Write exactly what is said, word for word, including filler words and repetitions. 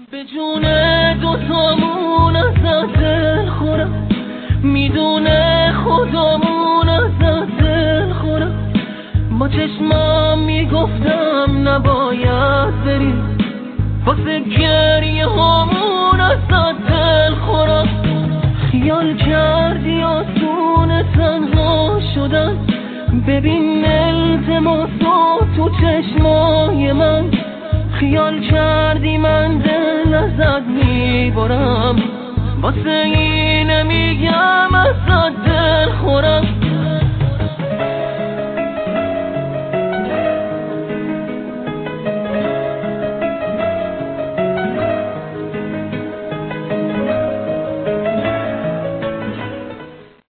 به جون دوتامون ازت دل خورم، میدونه خدامون ازت دل خورم. با چشمام میگفتم نباید بری، واسه گریه همون ازت دل خورم. خیال کردی آسونه تنها شدن، ببین التماسو تو چشمای من. خیال کردی من دل ازت میبرم، واسه اینه میگم ازت دل خورم.